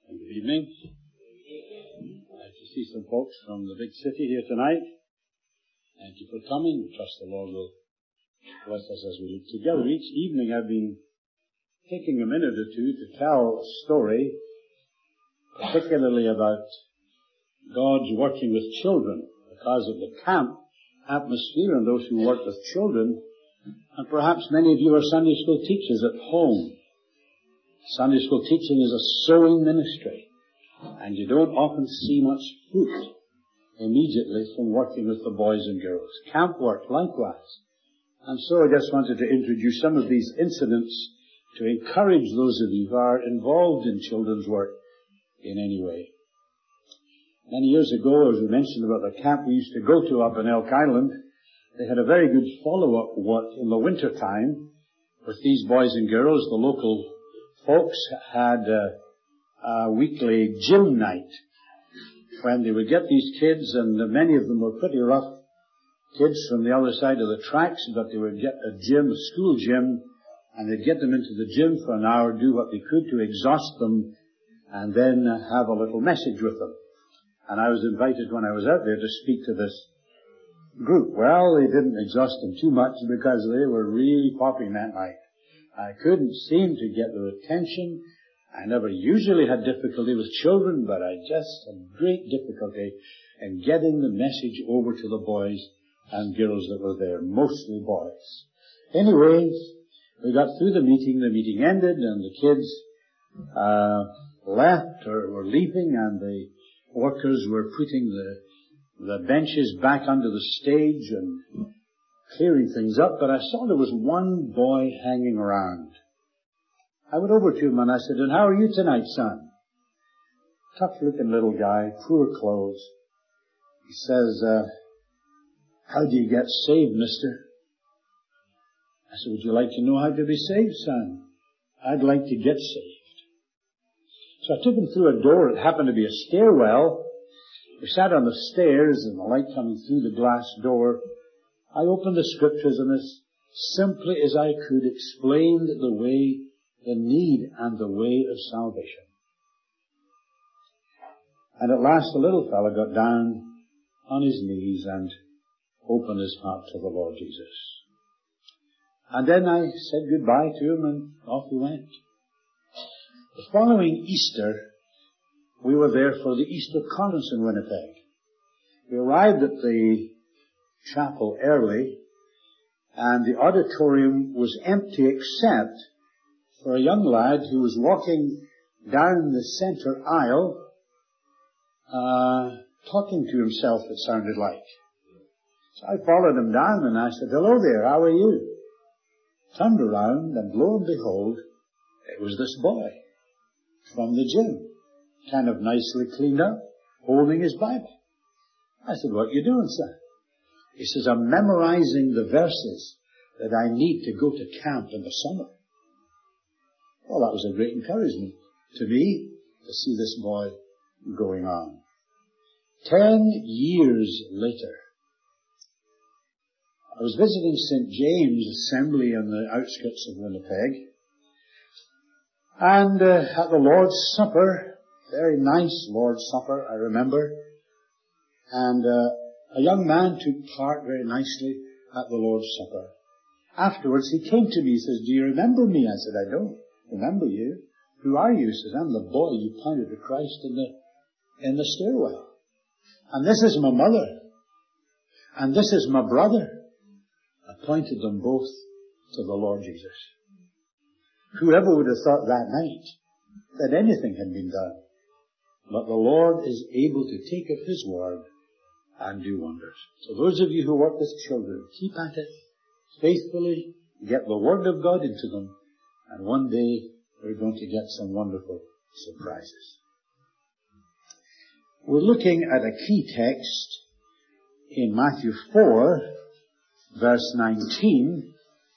Good evening. Nice to see some folks from the big city here tonight. Thank you for coming. We trust the Lord will bless us as we look together. Each evening I've been taking a minute or two to tell a story, particularly about God's working with children because of the camp atmosphere and those who work with children. And perhaps many of you are Sunday school teachers at home. Sunday school teaching is a sowing ministry, and you don't often see much fruit immediately from working with the boys and girls. Camp work, likewise. And so I just wanted to introduce some of these incidents to encourage those of you who are involved in children's work in any way. Many years ago, as we mentioned about the camp we used to go to up in Elk Island, they had a very good follow-up work in the winter time with these boys and girls. The local folks had a weekly gym night when they would get these kids, and many of them were pretty rough kids from the other side of the tracks, but they would get a school gym, and they'd get them into the gym for an hour, do what they could to exhaust them, and then have a little message with them. And I was invited when I was out there to speak to this group. Well, they didn't exhaust them too much because they were really popping that night. I couldn't seem to get their attention. I never usually had difficulty with children, but I just had great difficulty in getting the message over to the boys and girls that were there, mostly boys. Anyways, we got through the meeting ended, and the kids left or were leaving, and the workers were putting the benches back under the stage and clearing things up, but I saw there was one boy hanging around. I went over to him and I said, "And how are you tonight, son?" Tough-looking little guy, poor clothes. He says, "How do you get saved, mister?" I said, "Would you like to know how to be saved, son?" "I'd like to get saved." So I took him through a door. It happened to be a stairwell. We sat on the stairs and the light coming through the glass door. I opened the scriptures and as simply as I could explained the need and the way of salvation. And at last the little fellow got down on his knees and opened his heart to the Lord Jesus. And then I said goodbye to him and off we went. The following Easter, we were there for the Easter conference in Winnipeg. We arrived at the chapel early, and the auditorium was empty except for a young lad who was walking down the center aisle, talking to himself, it sounded like. So I followed him down and I said, "Hello there, how are you?" Turned around and lo and behold, it was this boy from the gym, kind of nicely cleaned up, holding his Bible. I said, "What you doing, son?" He says, "I'm memorizing the verses that I need to go to camp in the summer." Well, that was a great encouragement to me to see this boy going on. 10 years later, I was visiting St. James Assembly on the outskirts of Winnipeg, and at the Lord's Supper, very nice Lord's Supper, I remember, and a young man took part very nicely at the Lord's Supper. Afterwards, he came to me, he says, "Do you remember me?" I said, "I don't remember you." "Who are you?" He says, "I'm the boy you pointed to Christ in the stairwell. And this is my mother. And this is my brother." I pointed them both to the Lord Jesus. Whoever would have thought that night that anything had been done? But the Lord is able to take up His word and do wonders. So those of you who work with children, keep at it faithfully, get the Word of God into them, and one day we're going to get some wonderful surprises. We're looking at a key text in Matthew 4, verse 19.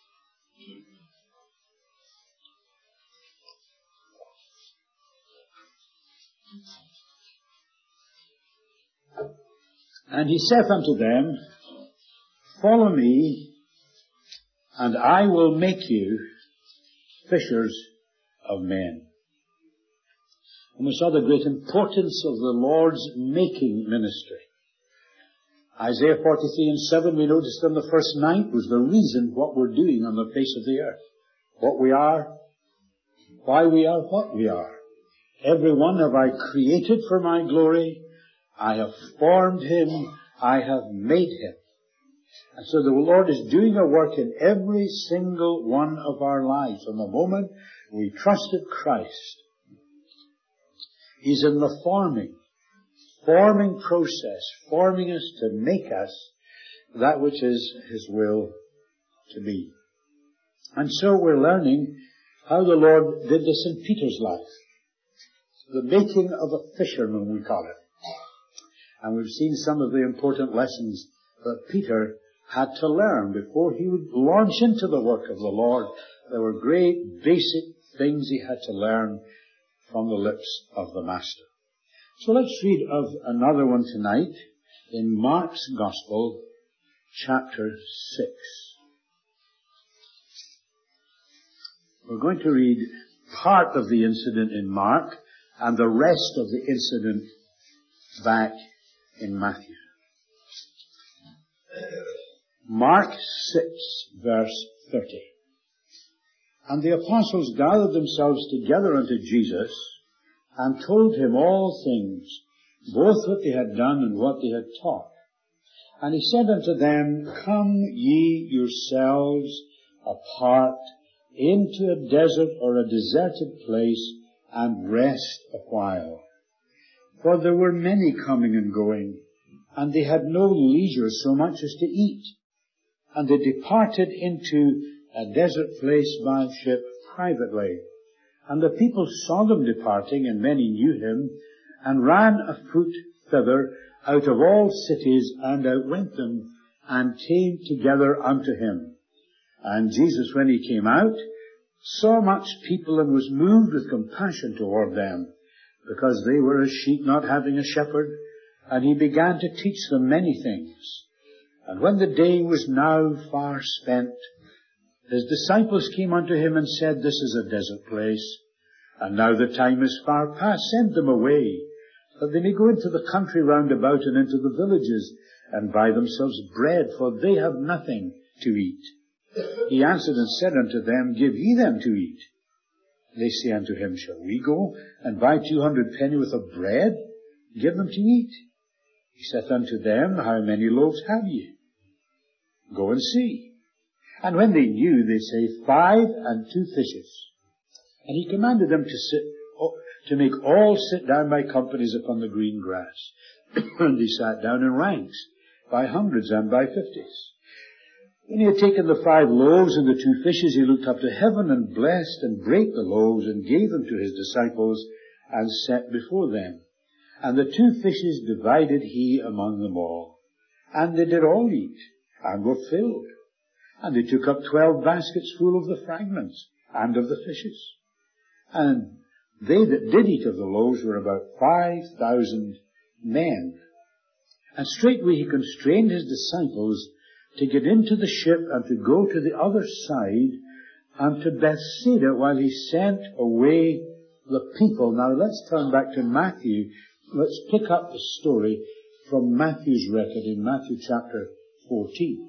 "And he saith unto them, Follow me, and I will make you fishers of men." And we saw the great importance of the Lord's making ministry. Isaiah 43 and 7, we noticed on the first night, was the reason what we're doing on the face of the earth. What we are, why we are, what we are. Every one have I created for my glory. I have formed him. I have made him. And so the Lord is doing a work in every single one of our lives. From the moment we trusted Christ, He's in the forming process, forming us to make us that which is His will to be. And so we're learning how the Lord did this in Peter's life. The making of a fisherman, we call it. And we've seen some of the important lessons that Peter had to learn before he would launch into the work of the Lord. There were great basic things he had to learn from the lips of the Master. So let's read of another one tonight in Mark's Gospel, chapter 6. We're going to read part of the incident in Mark and the rest of the incident back in Matthew. Mark 6, verse 30. And the apostles gathered themselves together unto Jesus, and told him all things, both what they had done and what they had taught. And he said unto them, Come ye yourselves apart into a desert or a deserted place, and rest a while. For there were many coming and going, and they had no leisure so much as to eat. And they departed into a desert place by ship privately. And the people saw them departing, and many knew him, and ran afoot thither out of all cities, and outwent them, and came together unto him. And Jesus, when he came out, saw much people, and was moved with compassion toward them, because they were as sheep not having a shepherd, and he began to teach them many things. And when the day was now far spent, his disciples came unto him and said, This is a desert place, and now the time is far past. Send them away, that they may go into the country round about and into the villages, and buy themselves bread, for they have nothing to eat. He answered and said unto them, Give ye them to eat. They say unto him, Shall we go and buy 200 pennyworth of bread? Give them to eat. He saith unto them, How many loaves have ye? Go and see. And when they knew, they say, 5 and 2 fishes. And he commanded them to make all sit down by companies upon the green grass. And they sat down in ranks, by hundreds and by 50s. When he had taken the 5 loaves and the 2 fishes, he looked up to heaven and blessed and brake the loaves and gave them to his disciples and set before them. And the 2 fishes divided he among them all. And they did all eat and were filled. And they took up 12 baskets full of the fragments and of the fishes. And they that did eat of the loaves were about 5,000 men. And straightway he constrained his disciples to get into the ship and to go to the other side and to Bethsaida while he sent away the people. Now let's turn back to Matthew. Let's pick up the story from Matthew's record in Matthew chapter 14.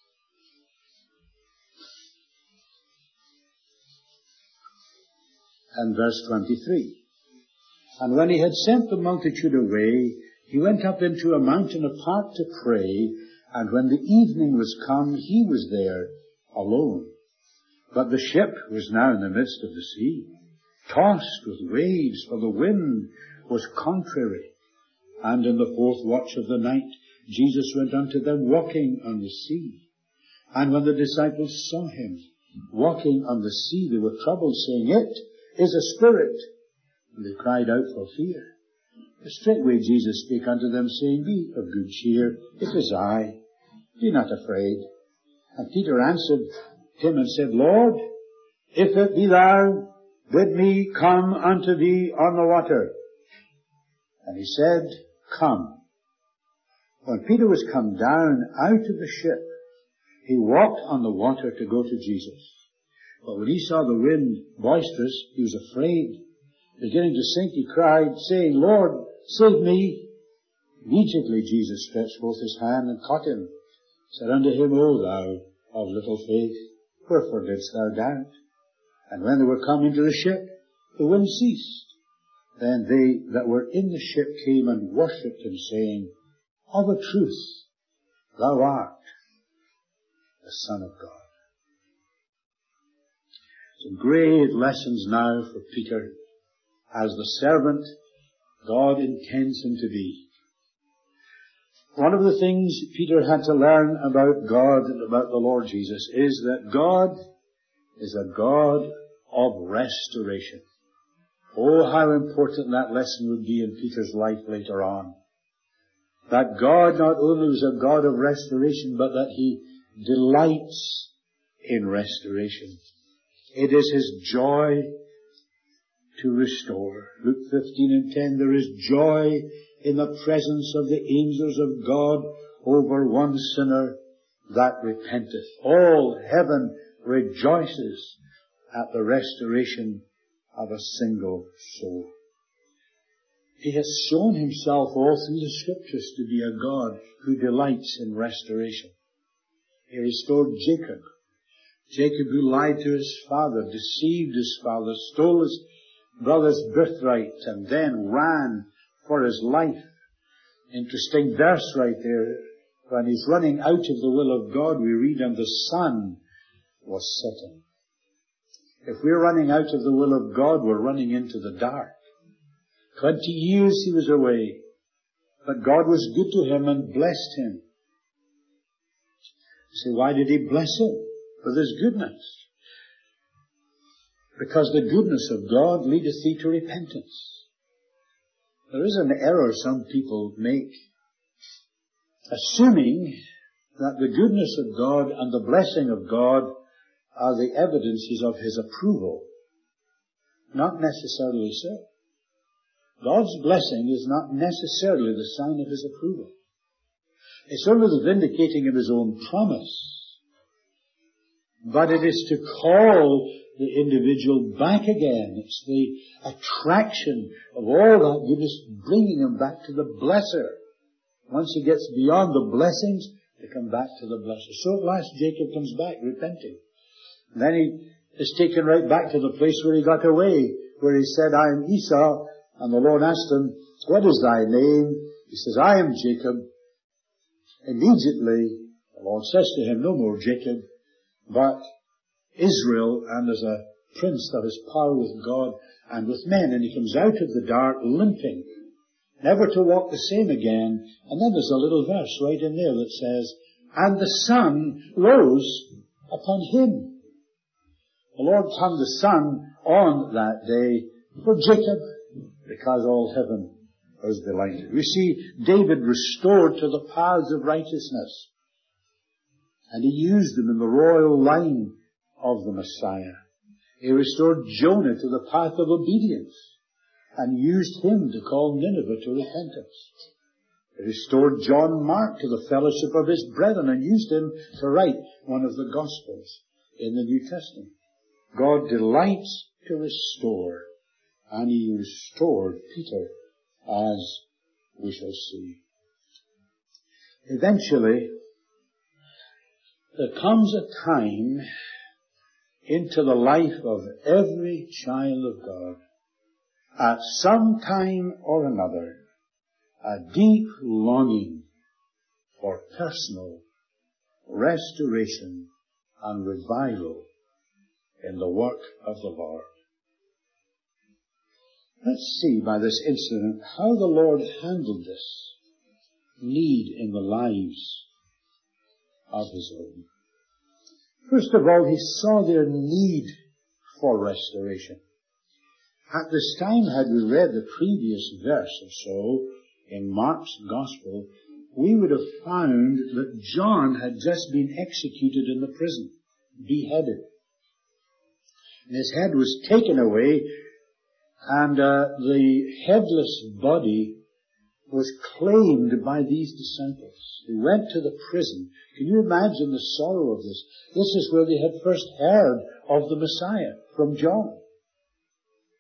And verse 23. And when he had sent the multitude away, he went up into a mountain apart to pray, and when the evening was come, he was there alone. But the ship was now in the midst of the sea, tossed with waves, for the wind was contrary. And in the 4th watch of the night, Jesus went unto them walking on the sea. And when the disciples saw him walking on the sea, they were troubled, saying, It is a spirit. And they cried out for fear. But straightway Jesus spake unto them, saying, Be of good cheer, it is I. Be not afraid. And Peter answered him and said, Lord, if it be thou, bid me come unto thee on the water. And he said, Come. When Peter was come down out of the ship, he walked on the water to go to Jesus. But when he saw the wind boisterous, he was afraid, beginning to sink, he cried, saying, Lord, save me. Immediately Jesus stretched forth his hand and caught him, said unto him, O thou of little faith, wherefore didst thou doubt? And when they were come into the ship, the wind ceased. Then they that were in the ship came and worshipped him, saying, Of a truth, thou art the Son of God. Some great lessons now for Peter as the servant God intends him to be. One of the things Peter had to learn about God and about the Lord Jesus is that God is a God of restoration. Oh, how important that lesson would be in Peter's life later on. That God not only was a God of restoration, but that He delights in restoration. It is His joy to restore. Luke 15:10, there is joy in the presence of the angels of God over one sinner that repenteth. All heaven rejoices at the restoration of a single soul. He has shown Himself all through the Scriptures to be a God who delights in restoration. He restored Jacob. Jacob who lied to his father, deceived his father, stole his brother's birthright, and then ran for his life. Interesting verse right there. When he's running out of the will of God, we read, and the sun was setting. If we're running out of the will of God, we're running into the dark. 20 years he was away, but God was good to him and blessed him. You say, why did He bless him? For His goodness. Because the goodness of God leadeth thee to repentance. There is an error some people make, assuming that the goodness of God and the blessing of God are the evidences of His approval. Not necessarily so. God's blessing is not necessarily the sign of His approval. It's only the vindicating of His own promise. But it is to call the individual back again. It's the attraction of all that goodness, bringing him back to the blesser. Once he gets beyond the blessings, they come back to the blesser. So at last Jacob comes back, repenting. And then he is taken right back to the place where he got away, where he said, I am Esau. And the Lord asked him, what is thy name? He says, I am Jacob. Immediately, the Lord says to him, no more Jacob, but Israel, and as a prince that has power with God and with men. And he comes out of the dark limping, never to walk the same again. And then there's a little verse right in there that says, and the sun rose upon him. The Lord turned the sun on that day for Jacob, because all heaven was delighted. We see David restored to the paths of righteousness. And he used them in the royal line of the Messiah. He restored Jonah to the path of obedience and used him to call Nineveh to repentance. He restored John Mark to the fellowship of his brethren and used him to write one of the Gospels in the New Testament. God delights to restore, and He restored Peter, as we shall see. Eventually, there comes a time into the life of every child of God, at some time or another, a deep longing for personal restoration and revival in the work of the Lord. Let's see by this incident how the Lord handled this need in the lives of His own. First of all, He saw their need for restoration. At this time, had we read the previous verse or so in Mark's Gospel, we would have found that John had just been executed in the prison, beheaded. And his head was taken away, and the headless body was claimed by these disciples. They went to the prison. Can you imagine the sorrow of this? This is where they had first heard of the Messiah, from John.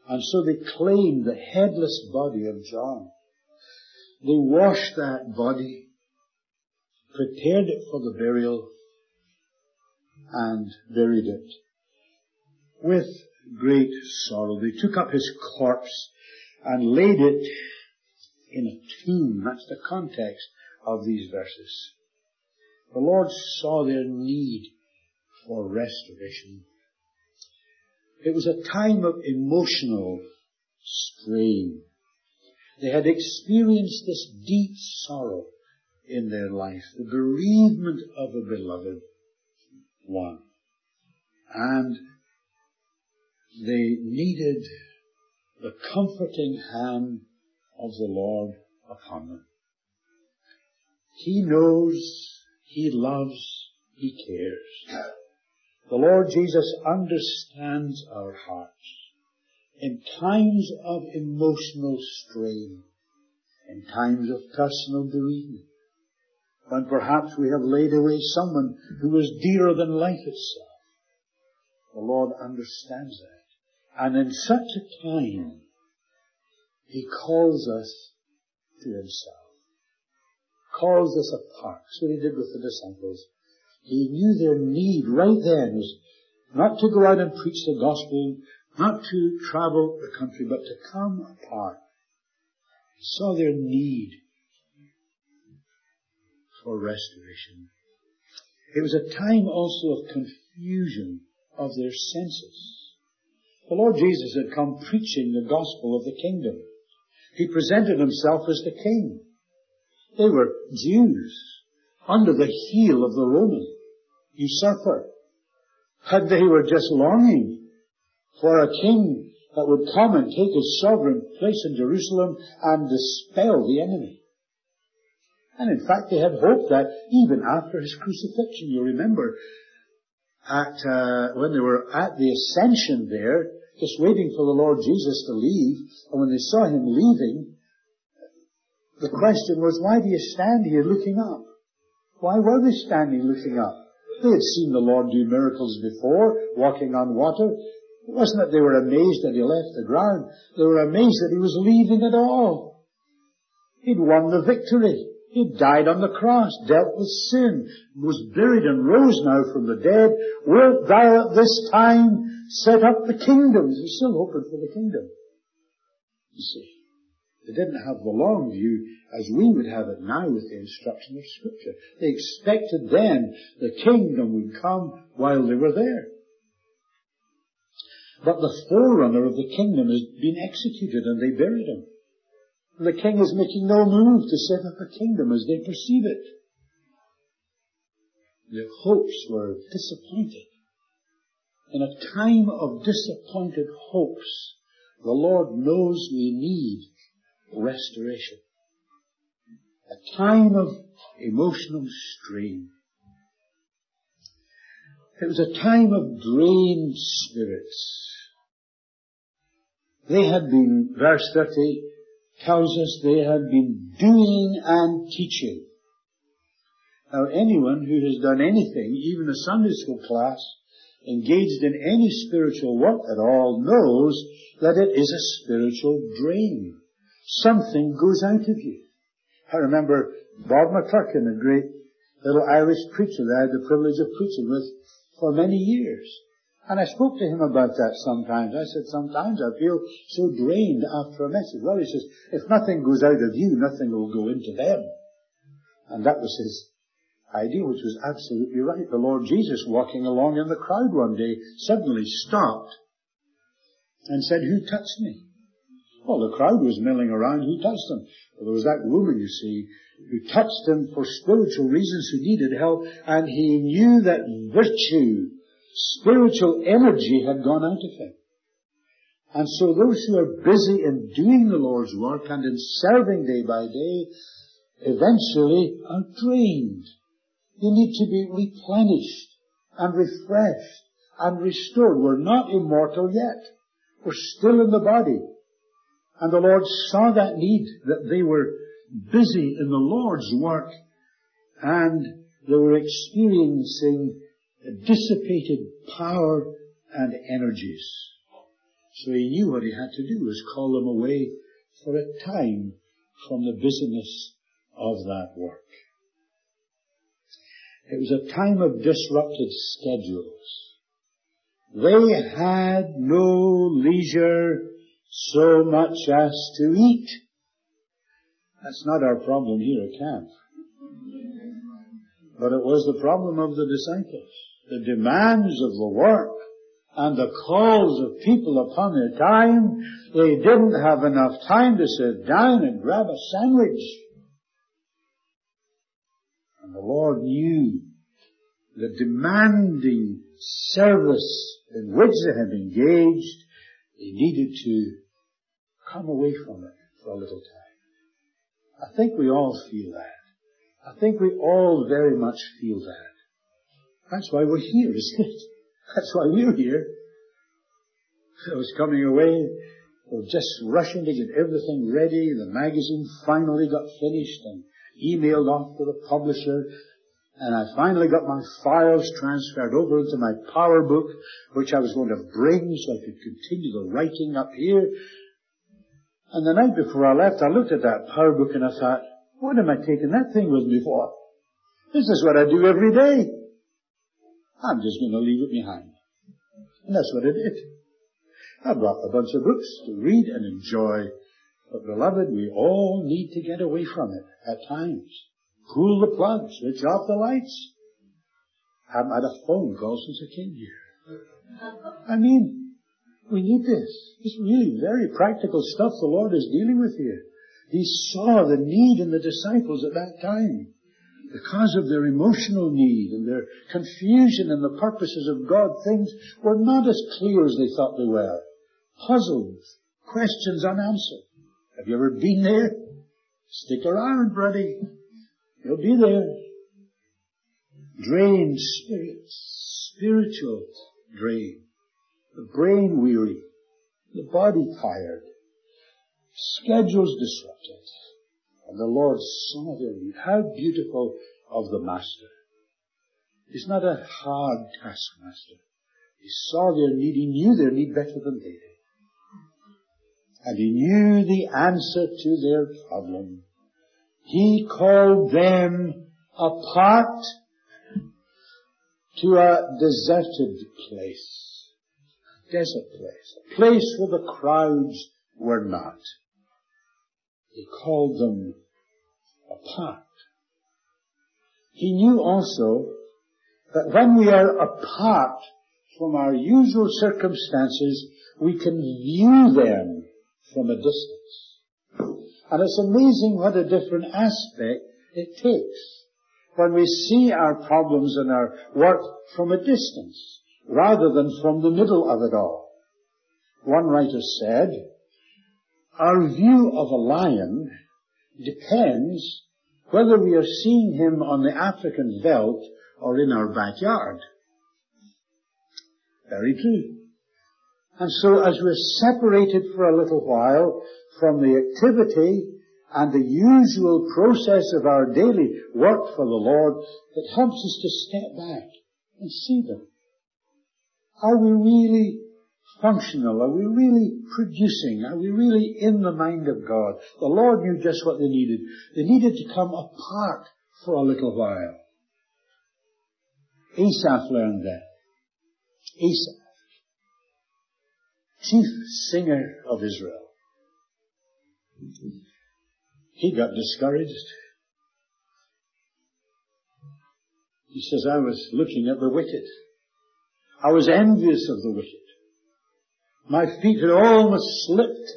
And so they claimed the headless body of John. They washed that body, prepared it for the burial, and buried it. With great sorrow, they took up his corpse and laid it in a tomb. That's the context of these verses. The Lord saw their need for restoration. It was a time of emotional strain. They had experienced this deep sorrow in their life, the bereavement of a beloved one. And they needed the comforting hand of the Lord upon them. He knows, He loves, He cares. The Lord Jesus understands our hearts in times of emotional strain, in times of personal bereavement, when perhaps we have laid away someone who was dearer than life itself. The Lord understands that. And in such a time, He calls us to Himself, calls us apart. So He did with the disciples. He knew their need right then was not to go out and preach the gospel, not to travel the country, but to come apart. He saw their need for restoration. It was a time also of confusion of their senses. The Lord Jesus had come preaching the gospel of the kingdom. He presented Himself as the King. They were Jews under the heel of the Roman usurper. And they were just longing for a king that would come and take his sovereign place in Jerusalem and dispel the enemy. And in fact, they had hoped that even after His crucifixion, you remember, when they were at the ascension there, just waiting for the Lord Jesus to leave, and when they saw Him leaving, the question was, why do you stand here looking up? Why were they standing looking up? They had seen the Lord do miracles before, walking on water. It wasn't that they were amazed that He left the ground. They were amazed that He was leaving at all. He'd won the victory. He died on the cross, dealt with sin, was buried and rose now from the dead. Wilt thou at this time set up the kingdom? He's still hoping for the kingdom. You see, they didn't have the long view as we would have it now with the instruction of Scripture. They expected then the kingdom would come while they were there. But the forerunner of the kingdom has been executed and they buried Him. The king is making no move to set up a kingdom as they perceive it. Their hopes were disappointed. In a time of disappointed hopes, the Lord knows we need restoration. A time of emotional strain. It was a time of drained spirits. They had been, verse 30, tells us they had been doing and teaching. Now anyone who has done anything, even a Sunday school class, engaged in any spiritual work at all, knows that it is a spiritual drain. Something goes out of you. I remember Bob McClurkin, a great little Irish preacher that I had the privilege of preaching with for many years. And I spoke to him about that sometimes. I said, sometimes I feel so drained after a message. Well, he says, if nothing goes out of you, nothing will go into them. And that was his idea, which was absolutely right. The Lord Jesus, walking along in the crowd one day, suddenly stopped and said, who touched me? Well, the crowd was milling around, who touched him? Well, there was that woman, you see, who touched him for spiritual reasons, who needed help, and he knew that virtue, spiritual energy had gone out of him. And so those who are busy in doing the Lord's work and in serving day by day, eventually are drained. They need to be replenished and refreshed and restored. We're not immortal yet. We're still in the body. And the Lord saw that need, that they were busy in the Lord's work and they were experiencing dissipated power and energies. So he knew what he had to do was call them away for a time from the busyness of that work. It was a time of disrupted schedules. They had no leisure so much as to eat. That's not our problem here at camp. But it was the problem of the disciples. The demands of the work and the calls of people upon their time, they didn't have enough time to sit down and grab a sandwich. And the Lord knew the demanding service in which they had engaged, they needed to come away from it for a little time. I think we all feel that. I think we all very much feel that. That's why we're here, isn't it? That's why we're here. I was coming away, I was just rushing to get everything ready. The magazine finally got finished and emailed off to the publisher. And I finally got my files transferred over into my power book, which I was going to bring so I could continue the writing up here. And the night before I left, I looked at that power book and I thought, what am I taking that thing with me for? This is what I do every day. I'm just going to leave it behind. And that's what I did. I brought a bunch of books to read and enjoy. But beloved, we all need to get away from it at times. Pull the plug, switch off the lights. I haven't had a phone call since I came here. I mean, we need this. It's really very practical stuff the Lord is dealing with here. He saw the need in the disciples at that time. Because of their emotional need and their confusion in the purposes of God, things were not as clear as they thought they were. Puzzled, questions unanswered. Have you ever been there? Stick around, buddy. You'll be there. Drained spirits, spiritual drain. The brain weary, the body tired, schedules disrupted. And the Lord saw their need. How beautiful of the Master. He's not a hard taskmaster. He saw their need. He knew their need better than they did. And he knew the answer to their problem. He called them apart to a deserted place. A desert place. A place where the crowds were not. He called them apart. He knew also that when we are apart from our usual circumstances, we can view them from a distance. And it's amazing what a different aspect it takes when we see our problems and our work from a distance, rather than from the middle of it all. One writer said, our view of a lion depends whether we are seeing him on the African veldt or in our backyard. Very true. And so as we're separated for a little while from the activity and the usual process of our daily work for the Lord, it helps us to step back and see them. Are we really functional? Are we really producing? Are we really in the mind of God? The Lord knew just what they needed. They needed to come apart for a little while. Asaph learned that. Asaph, chief singer of Israel. He got discouraged. He says, I was looking at the wicked. I was envious of the wicked. My feet had almost slipped.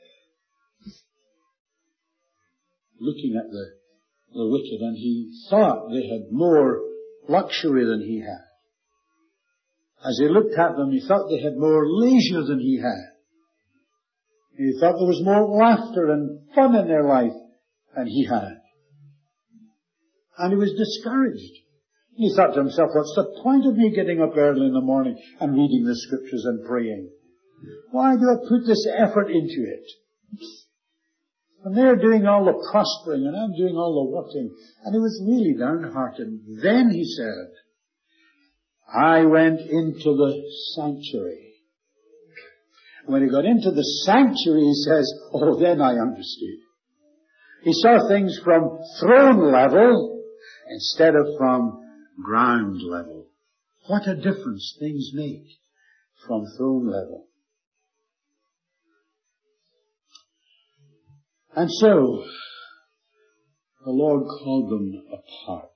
Looking at the wicked, and he thought they had more luxury than he had. As he looked at them, he thought they had more leisure than he had. He thought there was more laughter and fun in their life than he had. And he was discouraged. He thought to himself, what's the point of me getting up early in the morning and reading the scriptures and praying? Why do I put this effort into it? And they're doing all the prospering and I'm doing all the working. And he was really downhearted. Then he said, I went into the sanctuary When he got into the sanctuary, he says, oh, then I understood. He saw things from throne level instead of from ground level. What a difference things make from throne level. And so, the Lord called them apart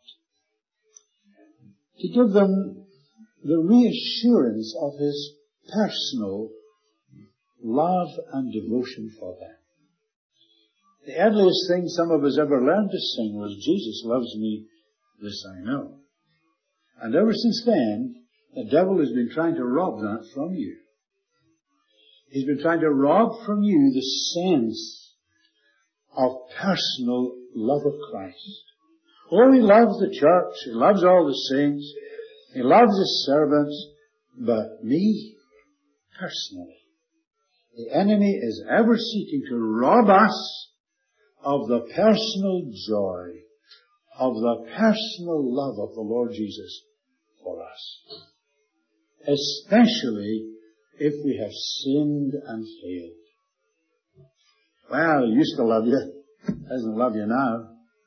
to give them the reassurance of His personal love and devotion for them. The earliest thing some of us ever learned to sing was, Jesus loves me, this I know. And ever since then, the devil has been trying to rob that from you. He's been trying to rob from you the sense of personal love of Christ. Oh, he loves the church, he loves all the saints, he loves his servants, but me, personally, the enemy is ever seeking to rob us of the personal joy, of the personal love of the Lord Jesus for us. Especially if we have sinned and failed. Well, he used to love you, doesn't love you now.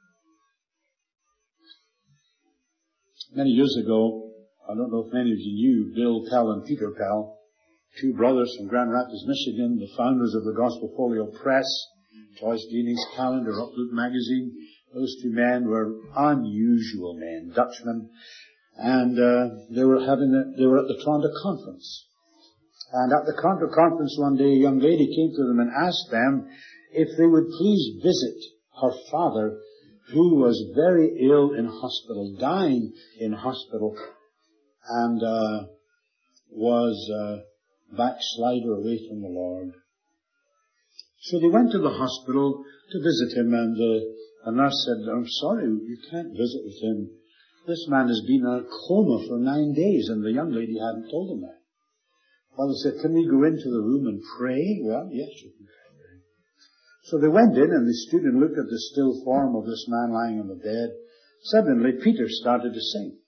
Many years ago, I don't know if many of you knew Bill Pell and Peter Pell, two brothers from Grand Rapids, Michigan, the founders of the Gospel Folio Press, Joyce Geeney's Calendar, Upload Magazine. Those two men were unusual men, Dutchmen, and they were at the Toronto Conference. And at the Toronto Conference one day, a young lady came to them and asked them if they would please visit her father, who was very ill in hospital, dying in hospital, and was a backslider away from the Lord. So they went to the hospital to visit him, and the nurse said, I'm sorry, you can't visit with him. This man has been in a coma for 9 days, and the young lady hadn't told him that. Well, they said, can we go into the room and pray? Well, yes, you can pray. So they went in, and they stood and looked at the still form of this man lying on the bed. Suddenly, Peter started to sing.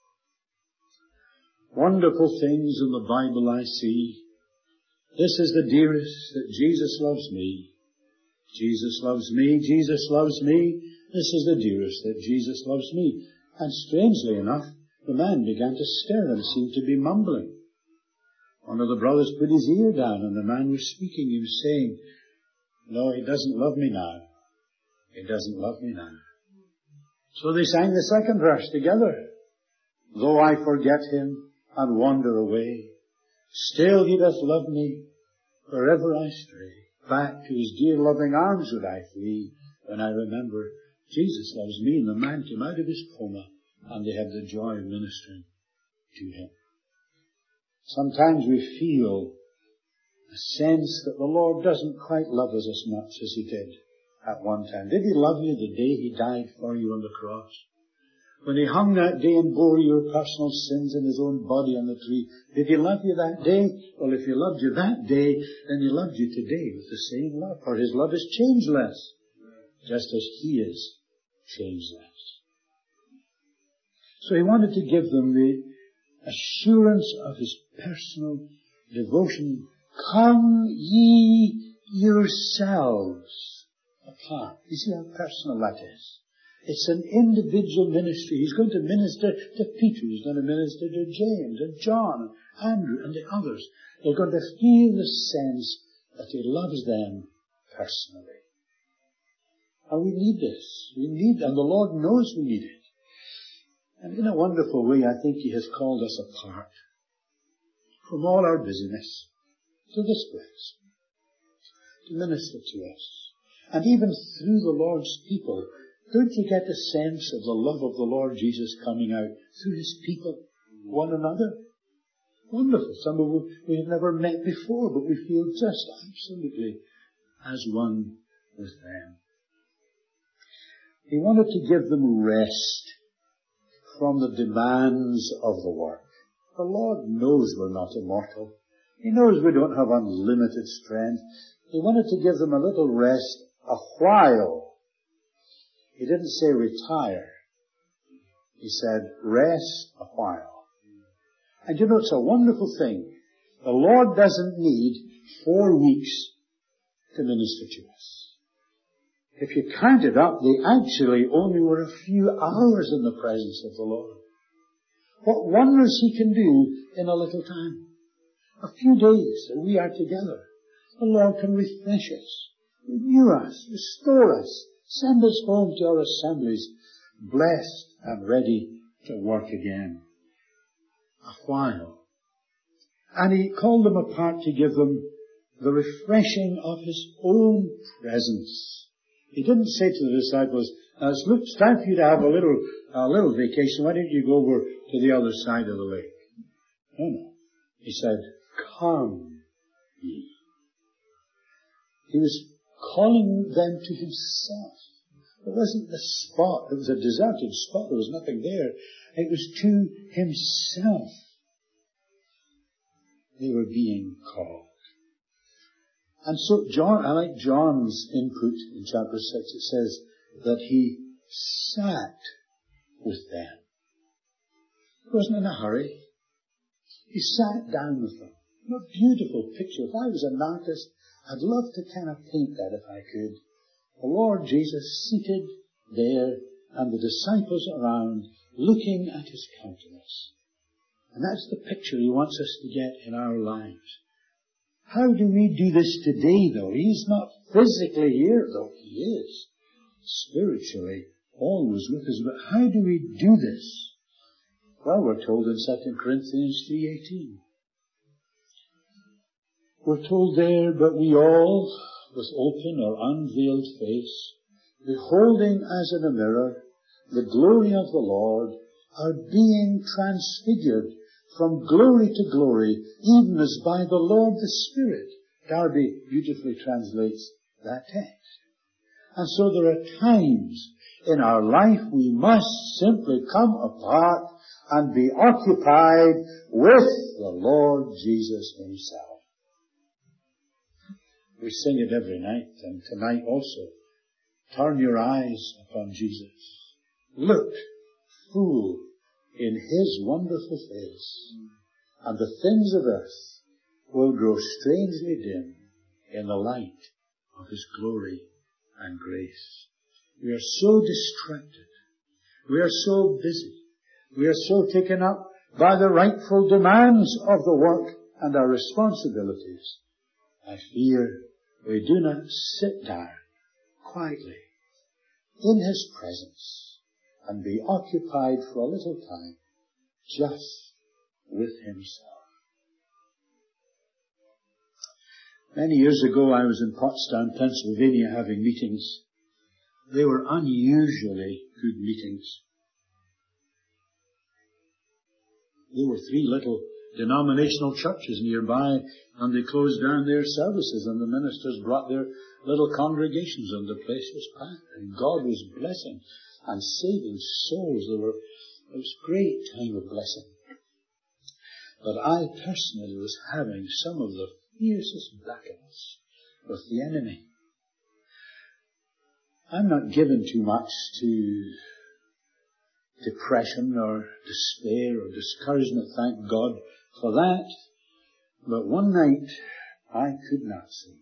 Wonderful things in the Bible I see. This is the dearest, that Jesus loves me. Jesus loves me, Jesus loves me. This is the dearest, that Jesus loves me. And strangely enough, the man began to stir and seemed to be mumbling. One of the brothers put his ear down, and the man was speaking. He was saying, no, he doesn't love me now. He doesn't love me now. So they sang the second verse together. Though I forget him and wander away, still he doth love me wherever I stray. Back to his dear loving arms would I flee when I remember Jesus loves me. And the man came out of his coma, and they had the joy of ministering to him. Sometimes we feel a sense that the Lord doesn't quite love us as much as he did at one time. Did he love you the day he died for you on the cross? When he hung that day and bore your personal sins in his own body on the tree, did he love you that day? Well, if he loved you that day, then he loved you today with the same love, for his love is changeless, just as he is changeless. So he wanted to give them the assurance of his personal devotion. Come ye yourselves apart. You see how personal that is. It's an individual ministry. He's going to minister to Peter. He's going to minister to James and John and Andrew and the others. They're going to feel the sense that he loves them personally. And we need this. And the Lord knows we need it. And in a wonderful way, I think he has called us apart from all our busyness to this place, to minister to us. And even through the Lord's people, don't you get a sense of the love of the Lord Jesus coming out through his people, one another? Wonderful. Some of them we have never met before, but we feel just absolutely as one with them. He wanted to give them rest from the demands of the work. The Lord knows we're not immortal. He knows we don't have unlimited strength. He wanted to give them a little rest, a while. He didn't say retire. He said rest a while. And you know, it's a wonderful thing. The Lord doesn't need 4 weeks to minister to us. If you count it up, they actually only were a few hours in the presence of the Lord. What wonders He can do in a little time. A few days that we are together. The Lord can refresh us, renew us, restore us, send us home to our assemblies, blessed and ready to work again. A while. And He called them apart to give them the refreshing of His own presence. He didn't say to the disciples, it's time for you to have a little vacation. Why don't you go over to the other side of the lake? No. He said, come ye. He was calling them to Himself. It wasn't the spot. It was a deserted spot. There was nothing there. It was to Himself. They were being called. And so I like John's input in chapter 6. It says that He sat with them. He wasn't in a hurry. He sat down with them. What a beautiful picture. If I was an artist, I'd love to kind of paint that if I could. The Lord Jesus seated there and the disciples around looking at His countenance. And that's the picture He wants us to get in our lives. How do we do this today, though? He's not physically here, though He is. Spiritually, always with us. But how do we do this? Well, we're told in 2 Corinthians 3:18. We're told there, but we all, with open or unveiled face, beholding as in a mirror the glory of the Lord, are being transfigured from glory to glory, even as by the Lord the Spirit. Darby beautifully translates that text. And so there are times in our life we must simply come apart and be occupied with the Lord Jesus Himself. We sing it every night, and tonight also. Turn your eyes upon Jesus. Look full in His wonderful face, and the things of earth will grow strangely dim in the light of His glory and grace. We are so distracted. We are so busy. We are so taken up by the rightful demands of the work and our responsibilities. I fear we do not sit down quietly in His presence and be occupied for a little time just with Himself. Many years ago I was in Pottstown, Pennsylvania, having meetings. They were unusually good meetings. There were 3 little denominational churches nearby, and they closed down their services, and the ministers brought their little congregations, and the place was packed, and God was blessing and saving souls. It was a great time of blessing. But I personally was having some of the fiercest battles with the enemy. I'm not given too much to depression or despair or discouragement, thank God for that. But one night I could not sleep.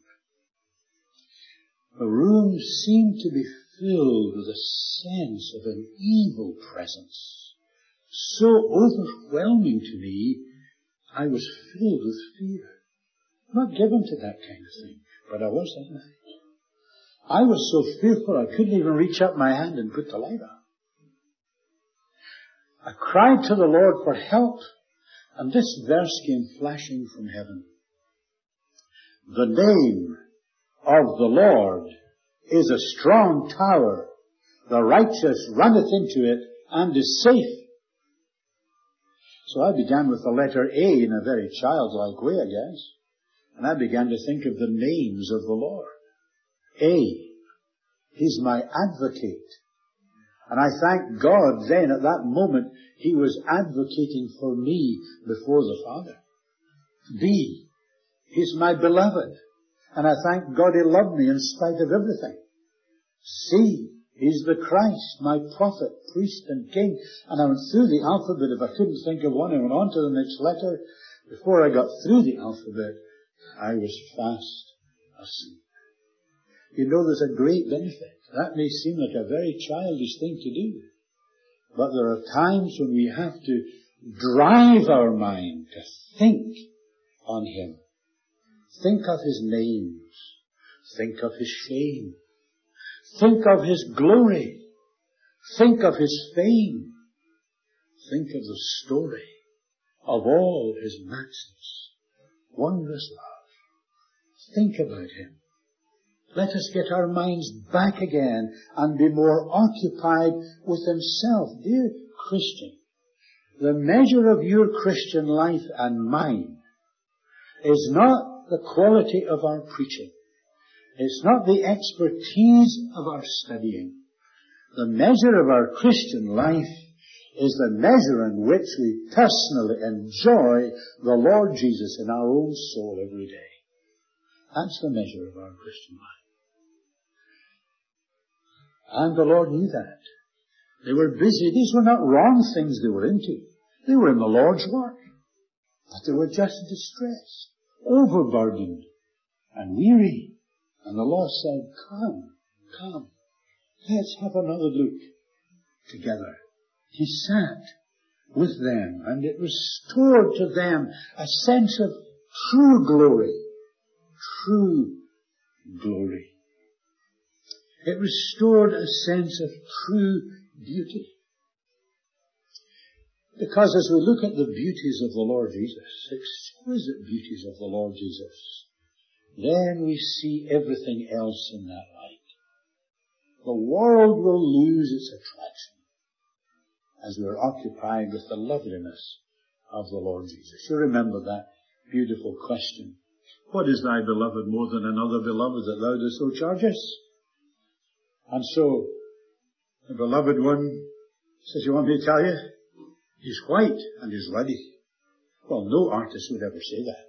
The room seemed to be filled with a sense of an evil presence, so overwhelming to me, I was filled with fear. Not given to that kind of thing, but I was that night. I was so fearful I couldn't even reach up my hand and put the light on. I cried to the Lord for help, and this verse came flashing from heaven. The name of the Lord is a strong tower. The righteous runneth into it and is safe. So I began with the letter A in a very childlike way, I guess. And I began to think of the names of the Lord. A. He's my advocate. And I thank God then at that moment He was advocating for me before the Father. B. He's my beloved. And I thank God He loved me in spite of everything. C. He's the Christ, my prophet, priest and king. And I went through the alphabet. If I couldn't think of one, I went on to the next letter. Before I got through the alphabet, I was fast asleep. You know, there's a great benefit. That may seem like a very childish thing to do. But there are times when we have to drive our mind to think on Him. Think of His names. Think of His shame. Think of His glory. Think of His fame. Think of the story of all His matchless, wondrous love. Think about Him. Let us get our minds back again and be more occupied with Himself. Dear Christian, the measure of your Christian life and mine is not the quality of our preaching. It's not the expertise of our studying. The measure of our Christian life is the measure in which we personally enjoy the Lord Jesus in our own soul every day. That's the measure of our Christian life. And the Lord knew that. They were busy. These were not wrong things they were into. They were in the Lord's work. But they were just distressed, overburdened, and weary. And the Lord said, come, let's have another look together. He sat with them, and it restored to them a sense of true glory. True glory. It restored a sense of true beauty. Because as we look at the beauties of the Lord Jesus, exquisite beauties of the Lord Jesus, then we see everything else in that light. The world will lose its attraction as we are occupied with the loveliness of the Lord Jesus. You remember that beautiful question. What is thy beloved more than another beloved that thou dost so charge us? And so, the beloved one says, you want me to tell you? He's white and he's ruddy. Well, no artist would ever say that.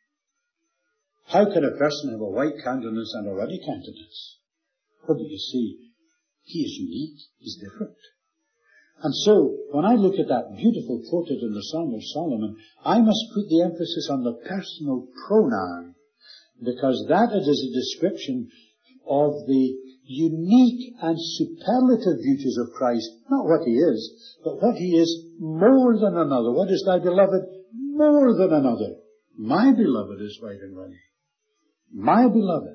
How can a person have a white countenance and a ruddy countenance? What do you see? He is unique. He's different. And so, when I look at that beautiful quoted in the Song of Solomon, I must put the emphasis on the personal pronoun, because that is a description of the unique and superlative beauties of Christ. Not what He is, but what He is more than another. What is thy beloved more than another? My beloved is white and ruddy. My beloved,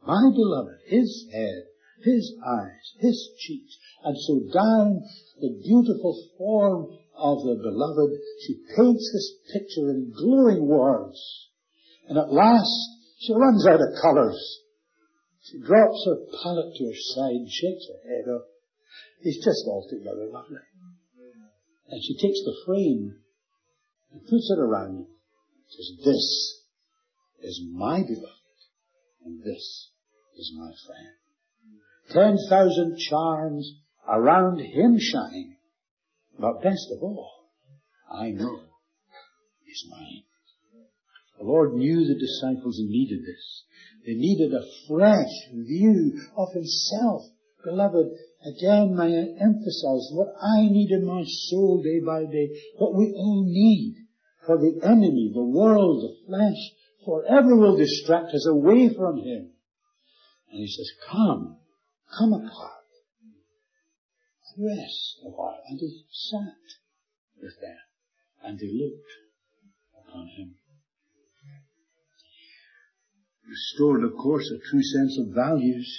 His head, His eyes, His cheeks. And so down the beautiful form of the beloved, she paints this picture in glowing words. And at last, she runs out of colours. She drops her palette to her side, shakes her head up. It's just altogether lovely. And she takes the frame and puts it around him. Says, this is my beloved, and this is my friend. 10,000 charms around him shine, but best of all, I know he's mine. The Lord knew the disciples needed this. They needed a fresh view of Himself. Beloved, again may I emphasize what I need in my soul day by day, what we all need. For the enemy, the world, the flesh, forever will distract us away from Him. And He says, come apart. Rest a while. And He sat with them. And they looked upon Him. Restored, of course, a true sense of values.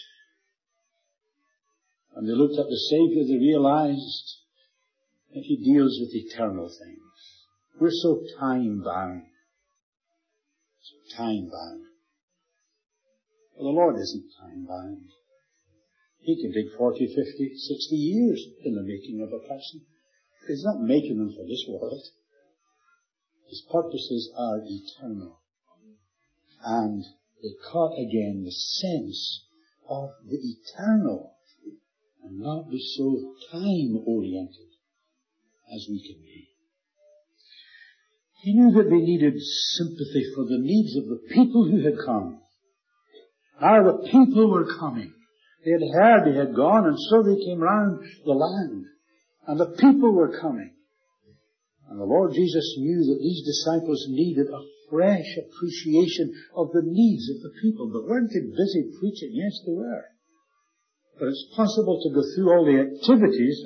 When they looked at the Savior, they realized that He deals with eternal things. We're so time-bound. So time-bound. Well, the Lord isn't time-bound. He can take 40, 50, 60 years in the making of a person. He's not making them for this world. His purposes are eternal. And they caught again the sense of the eternal and not be so time-oriented as we can be. He knew that they needed sympathy for the needs of the people who had come. Now the people were coming. They had heard He had gone, and so they came round the land. And the people were coming. And the Lord Jesus knew that these disciples needed a fresh appreciation of the needs of the people. But weren't they busy preaching? Yes, they were. But it's possible to go through all the activities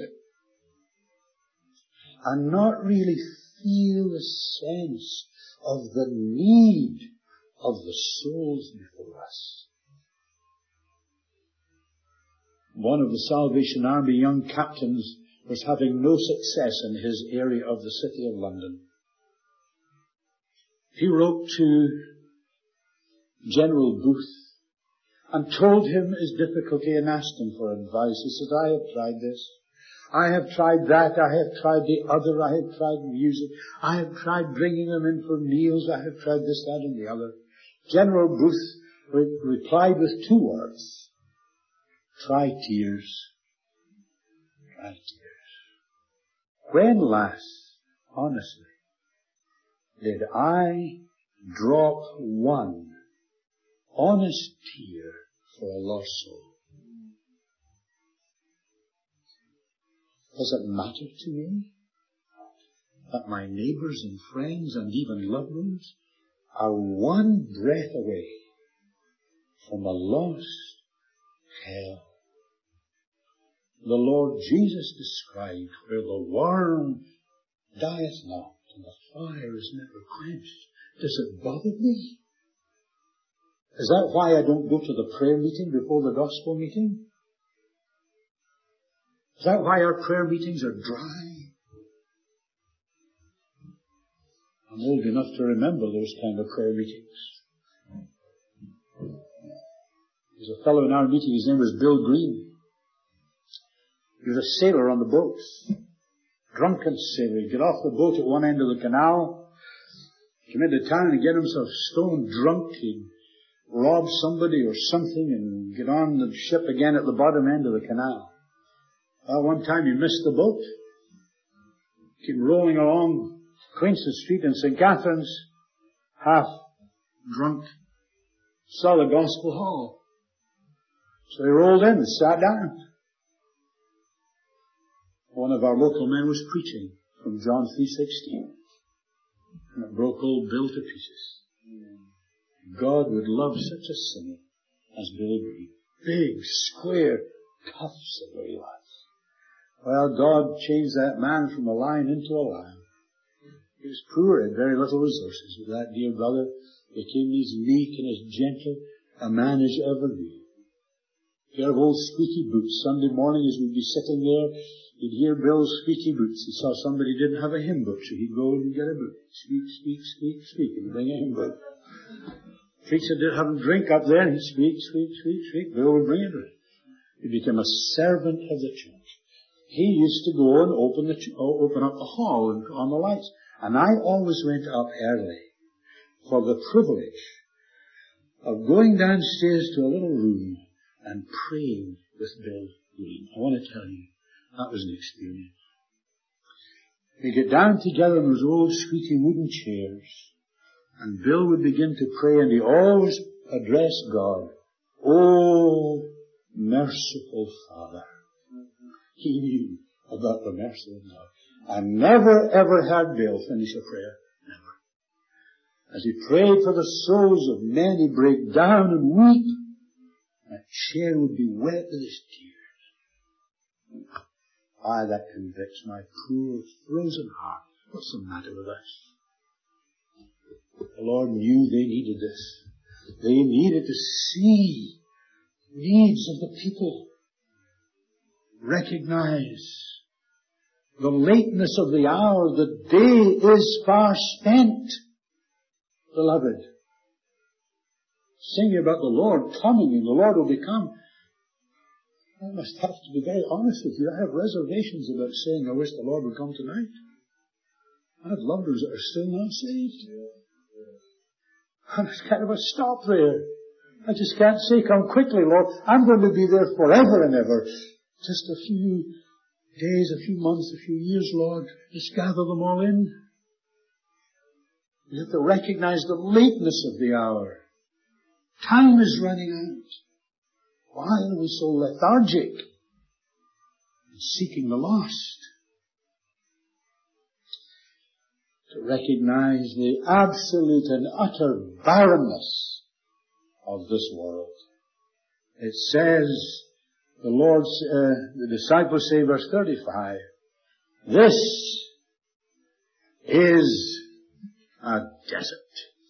and not really feel the sense of the need of the souls before us. One of the Salvation Army young captains was having no success in his area of the City of London. He wrote to General Booth and told him his difficulty and asked him for advice. He said, I have tried this. I have tried that. I have tried the other. I have tried music. I have tried bringing them in for meals. I have tried this, that, and the other. General Booth replied with 2 words. Try tears. Try tears. When last, honestly, did I drop one honest tear for a lost soul? Does it matter to me that my neighbors and friends and even loved ones are one breath away from a lost hell? The Lord Jesus described where the worm dieth not and the fire is never quenched. Does it bother me? Is that why I don't go to the prayer meeting before the gospel meeting? Is that why our prayer meetings are dry? I'm old enough to remember those kind of prayer meetings. There was a fellow in our meeting, his name was Bill Green. He was a sailor on the boats. Drunken sailor. He'd get off the boat at one end of the canal, come into town and get himself stone drunk. He'd rob somebody or something and get on the ship again at the bottom end of the canal. Well, one time he missed the boat. Came rolling along Queenston Street in St. Catherine's, half drunk. Saw the Gospel Hall. So he rolled in and sat down. One of our local men was preaching from John 3:16. And it broke old Bill to pieces. God would love such a sinner as Billy Green. Big, square, tough sinner he was. Well, God changed that man from a lion into a lamb. He was poor, had very little resources, but that dear brother became as meek and as gentle a man as you ever knew. A pair of old squeaky boots. Sunday morning as we'd be sitting there, he'd hear Bill's squeaky boots. He saw somebody didn't have a hymn book, so he'd go and get a book. Squeak, squeak, squeak, squeak, and bring a hymn book. Preacher did have a drink up there, and he'd squeak, squeak, squeak, squeak. Bill would bring it to him. He became a servant of the church. He used to go and open up the hall and on the lights. And I always went up early for the privilege of going downstairs to a little room and praying with Bill Green. I want to tell you, that was an experience. We get down together in those old squeaky wooden chairs, and Bill would begin to pray, and he always addressed God. Oh, merciful Father. He knew about the mercy of God. I never ever heard Bill finish a prayer. Never. As he prayed for the souls of men, he'd break down and weep. That chair would be wet with his tears. That convicts my poor, frozen heart. What's the matter with us? The Lord knew they needed this. They needed to see needs of the people. Recognize the lateness of the hour. The day is far spent, beloved. Singing about the Lord coming and the Lord will become. I must have to be very honest with you. I have reservations about saying I wish the Lord would come tonight. I have loved ones that are still not saved. And it's kind of a stop there. I just can't say, come quickly, Lord. I'm going to be there forever and ever. Just a few days, a few months, a few years, Lord. Just gather them all in. We have to recognize the lateness of the hour. Time is running out. Why are we so lethargic in seeking the lost? to recognize the absolute and utter barrenness of this world. It says, the disciples say, verse 35, this is a desert.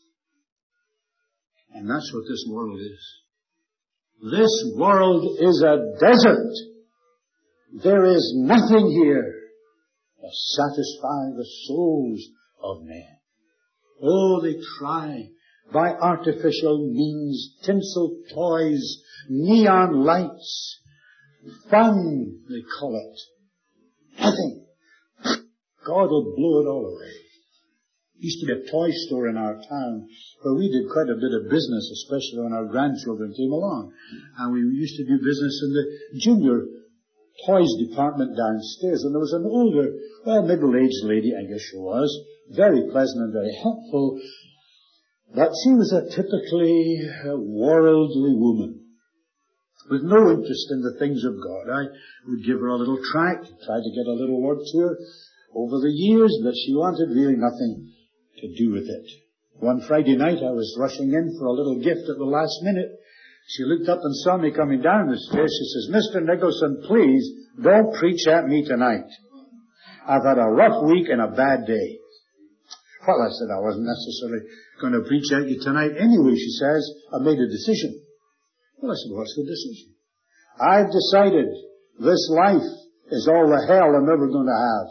And that's what this world is. This world is a desert. There is nothing here to satisfy the souls of men. Oh, they try by artificial means, tinsel toys, neon lights, fun, they call it. Nothing. God will blow it all away. There used to be a toy store in our town where we did quite a bit of business, especially when our grandchildren came along. And we used to do business in the junior toys department downstairs. And there was an older, middle-aged lady, I guess she was, very pleasant and very helpful. But she was a typically worldly woman with no interest in the things of God. I would give her a little tract, try to get a little word to her over the years, but she wanted really nothing to do with it. One Friday night I was rushing in for a little gift at the last minute. She looked up and saw me coming down the stairs. She says, Mr. Nicholson, please don't preach at me tonight. I've had a rough week and a bad day. Well, I said I wasn't necessarily going to preach at you tonight anyway, she says. I made a decision. Well, I said, what's the decision? I've decided this life is all the hell I'm ever going to have.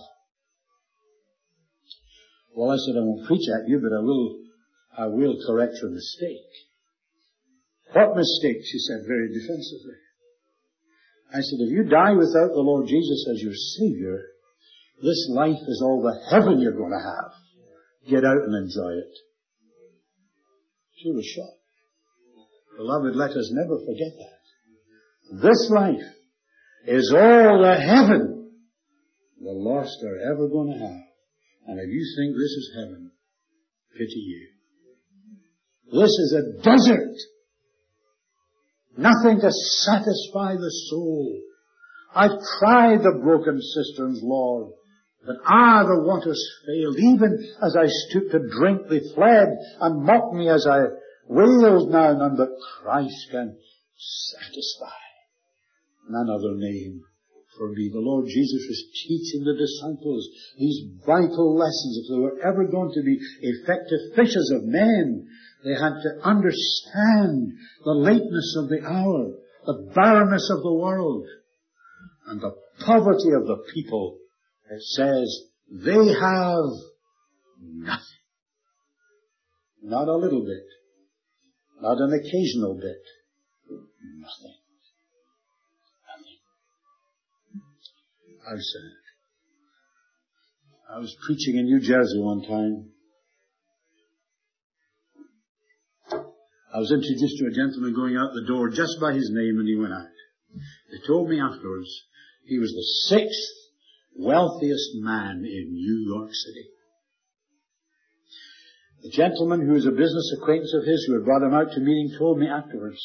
Well, I said, I won't preach at you, but I will correct your mistake. What mistake? She said very defensively. I said, if you die without the Lord Jesus as your Savior, this life is all the heaven you're going to have. Get out and enjoy it. She was shocked. Beloved, let us never forget that. This life is all the heaven the lost are ever going to have. And if you think this is heaven, pity you. This is a desert. Nothing to satisfy the soul. I've tried the broken cisterns, Lord, but the waters failed. Even as I stooped to drink, they fled and mocked me as I wailed now and then, but Christ can satisfy. None other name for me. The Lord Jesus was teaching the disciples these vital lessons. If they were ever going to be effective fishers of men, they had to understand the lateness of the hour, the barrenness of the world, and the poverty of the people. It says they have nothing. Not a little bit. Not an occasional bit. Nothing. How sad. I was preaching in New Jersey one time. I was introduced to a gentleman going out the door just by his name, and he went out. They told me afterwards he was the 6th wealthiest man in New York City. The gentleman who was a business acquaintance of his who had brought him out to meeting told me afterwards.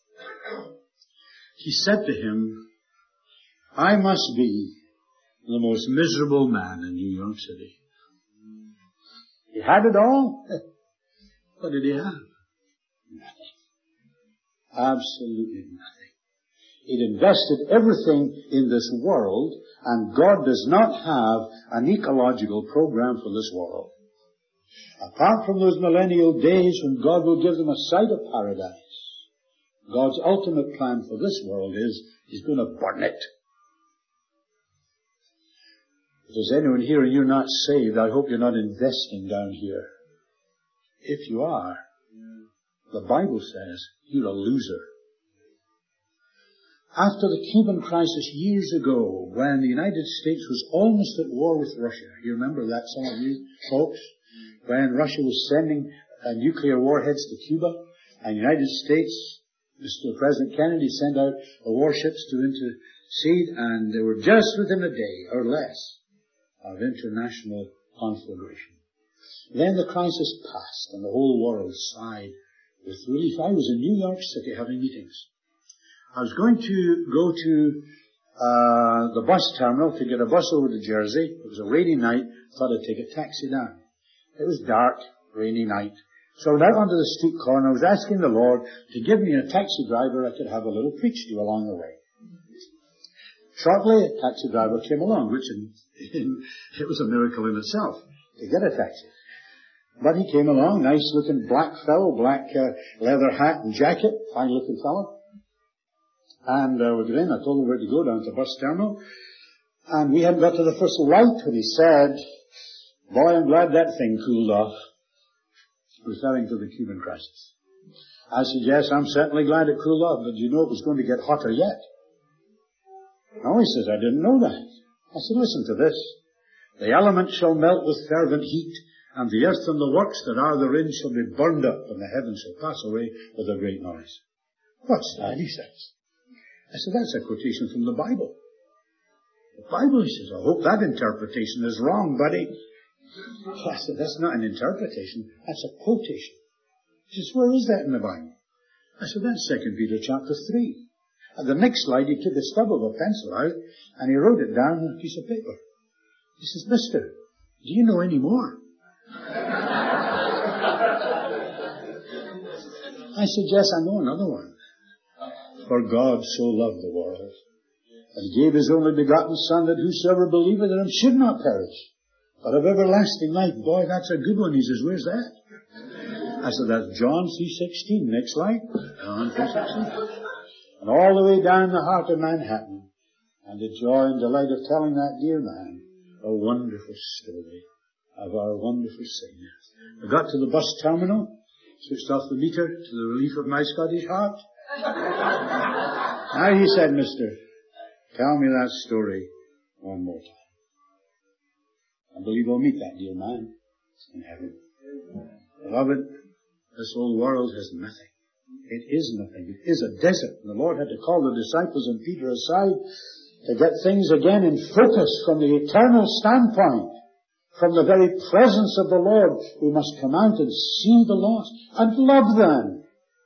He said to him, I must be the most miserable man in New York City. He had it all. What did he have? Nothing. Absolutely nothing. He'd invested everything in this world, and God does not have an ecological program for this world. Apart from those millennial days when God will give them a sight of paradise, God's ultimate plan for this world is He's going to burn it. If there's anyone here and you're not saved, I hope you're not investing down here. If you are, the Bible says you're a loser. After the Cuban crisis years ago, when the United States was almost at war with Russia, you remember that, some of you folks? When Russia was sending nuclear warheads to Cuba, and the United States, Mr. President Kennedy sent out warships to intercede, and they were just within a day or less of international conflagration. Then the crisis passed, and the whole world sighed with relief. I was in New York City having meetings. I was going to go to the bus terminal to get a bus over to Jersey. It was a rainy night. Thought I'd take a taxi down. It was dark, rainy night. So I went out onto the street corner. I was asking the Lord to give me a taxi driver I could have a little preach to along the way. Shortly, a taxi driver came along, which it was a miracle in itself to get a taxi. But he came along, nice-looking black fellow, black leather hat and jacket, fine-looking fellow. And we got in. I told him where to go, down to the bus terminal. And we hadn't got to the first light when he said, "Boy, I'm glad that thing cooled off," referring to the Cuban crisis. I said, "Yes, I'm certainly glad it cooled off, but you know it was going to get hotter yet." No, he says, "I didn't know that." I said, "Listen to this. The elements shall melt with fervent heat, and the earth and the works that are therein shall be burned up, and the heavens shall pass away with a great noise." What's that, he says. I said, "That's a quotation from the Bible." "The Bible," he says. "I hope that interpretation is wrong, buddy." I said, "That's not an interpretation, that's a quotation." He says, "Where is that in the Bible?" I said, "That's 2 Peter chapter 3. At the next slide, he took a stub of a pencil out, and he wrote it down on a piece of paper. He says, "Mister, do you know any more?" I said, "Yes, I know another one. For God so loved the world, and gave his only begotten Son, that whosoever believeth in him should not perish, but have everlasting life." Boy, that's a good one. He says, "Where's that?" I said, "That's John 3:16. Next slide. John 3:16. And all the way down the heart of Manhattan, and the joy and delight of telling that dear man a wonderful story of our wonderful Savior. I got to the bus terminal, switched off the meter to the relief of my Scottish heart. Now he said, "Mister, tell me that story one more time." I believe we'll meet that dear man in heaven. Beloved, this old world has nothing. It is nothing. It is a desert. And the Lord had to call the disciples and Peter aside to get things again in focus from the eternal standpoint. From the very presence of the Lord, we must come out and see the lost and love them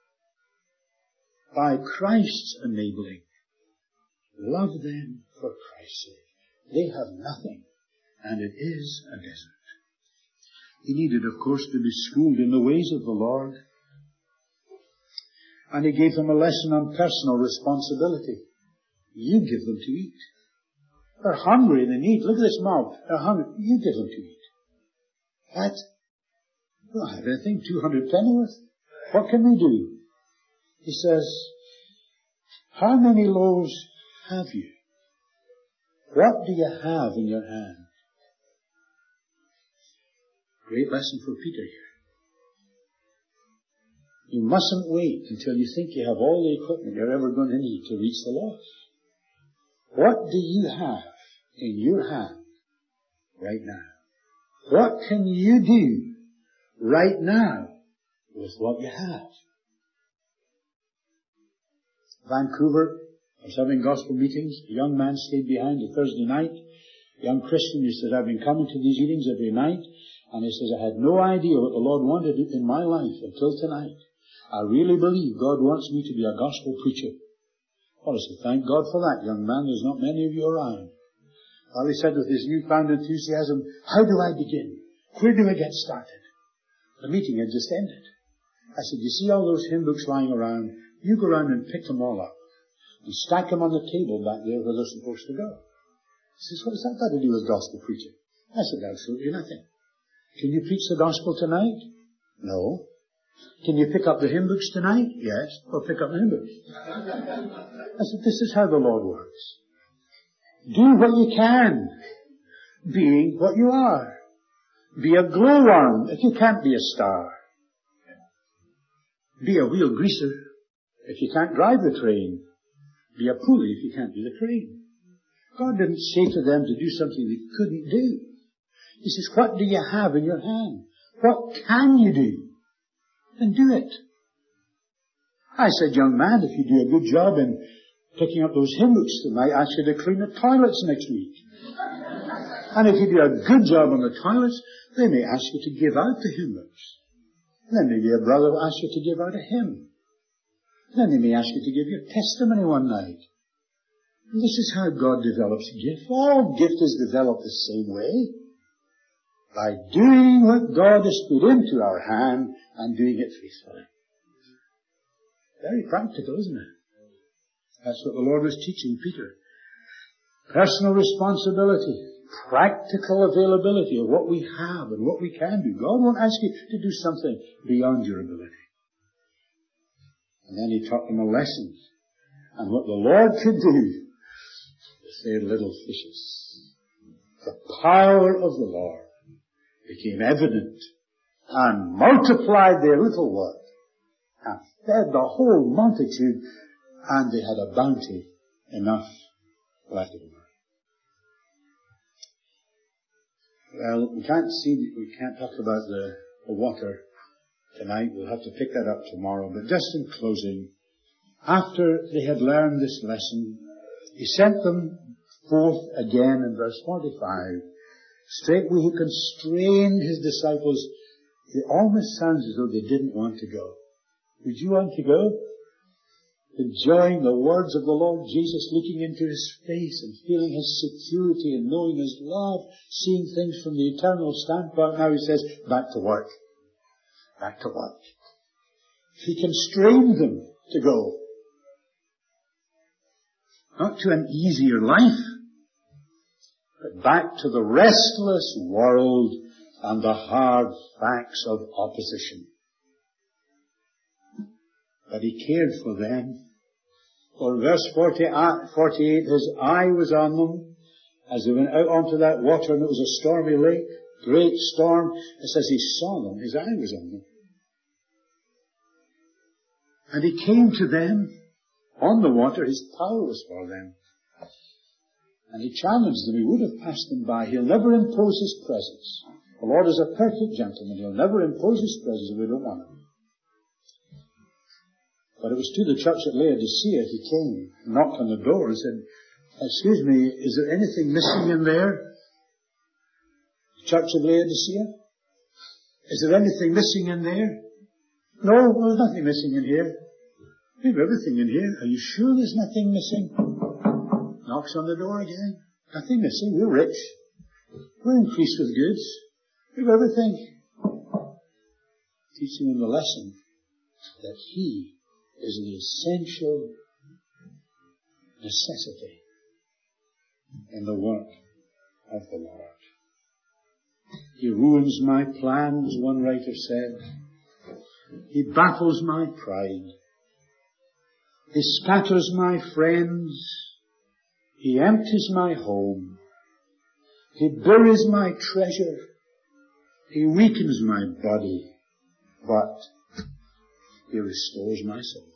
by Christ's enabling. Love them for Christ's sake. They have nothing, and it is a desert. He needed, of course, to be schooled in the ways of the Lord. And he gave them a lesson on personal responsibility. You give them to eat. They're hungry, they need. Look at this mob. They're hungry. You give them to eat. That, we don't have anything, 200 pennyworth. What can we do? He says, "How many loaves have you? What do you have in your hand?" Great lesson for Peter here. You mustn't wait until you think you have all the equipment you're ever going to need to reach the lost. What do you have in your hand right now? What can you do right now with what you have? Vancouver, I was having gospel meetings. A young man stayed behind a Thursday night. A young Christian, he said, "I've been coming to these meetings every night." And he says, "I had no idea what the Lord wanted in my life until tonight. I really believe God wants me to be a gospel preacher." Well, I said, "Thank God for that, young man. There's not many of you around." Well, he said with his newfound enthusiasm, "How do I begin? Where do I get started?" The meeting had just ended. I said, "You see all those hymn books lying around? You go around and pick them all up and stack them on the table back there where they're supposed to go." He says, "What has that got to do with gospel preaching?" I said, "Absolutely nothing. Can you preach the gospel tonight?" "No." "Can you pick up the hymn books tonight?" "Yes." "Well, pick up the hymn books." I said, "This is how the Lord works. Do what you can, being what you are. Be a glowworm if you can't be a star. Be a wheel greaser if you can't drive the train. Be a pulley if you can't be the crane." God didn't say to them to do something they couldn't do. He says, "What do you have in your hand? What can you do? And do it." I said, "Young man, if you do a good job in picking up those hymn books tonight, ask you to clean the toilets next week. And if you do a good job on the toilets, they may ask you to give out the hymn books. Then maybe a brother will ask you to give out a hymn. Then they may ask you to give your testimony one night." And this is how God develops gift. All gift is developed the same way. by doing what God has put into our hand and doing it faithfully. Very practical, isn't it? That's what the Lord was teaching Peter. Personal responsibility, practical availability of what we have and what we can do. God won't ask you to do something beyond your ability. And then he taught them a lesson. And what the Lord could do, they little fishes. The power of the Lord became evident and multiplied their little work and fed the whole multitude, and they had a bounty enough left over. Well, we can't talk about the water tonight. We'll have to pick that up tomorrow. But just in closing, after they had learned this lesson, he sent them forth again in verse 45. Straightway he constrained his disciples. It almost sounds as though they didn't want to go. Would you want to go? Enjoying the words of the Lord Jesus, looking into his face and feeling his security and knowing his love, seeing things from the eternal standpoint. Now he says, back to work. Back to work. He constrained them to go. Not to an easier life, but back to the restless world and the hard facts of opposition. But he cared for them. For verse 48, his eye was on them as they went out onto that water, and it was a stormy lake, great storm. It says he saw them, his eye was on them. And he came to them on the water, his power was for them. And he challenged them, he would have passed them by. He'll never impose his presence. The Lord is a perfect gentleman, he'll never impose his presence if we don't want him. But it was to the church at Laodicea he came, knocked on the door and said, excuse me, is there anything missing in there? Church of Laodicea? Is there anything missing in there? No, there's nothing missing in here. We have everything in here. Are you sure there's nothing missing? Knocks on the door again. Nothing missing. We're rich. We're increased with goods. We have everything. Teaching them the lesson that he is an essential necessity in the work of the Lord. He ruins my plans, one writer said. He baffles my pride. He scatters my friends. He empties my home. He buries my treasure. He weakens my body. But he restores my soul.